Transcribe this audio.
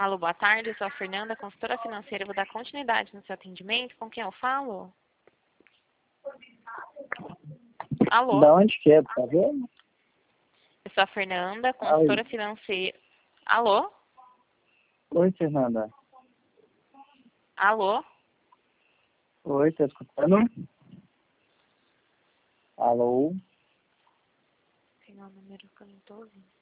Alô, boa tarde, eu sou a Fernanda, consultora financeira. Eu vou dar continuidade no seu atendimento. Com quem eu falo? Alô? Da onde que é, tá vendo? Eu sou a Fernanda, consultora financeira. Alô? Oi, Fernanda. Alô? Oi, tá escutando? Alô? Tem um número que eu não tô ouvindo.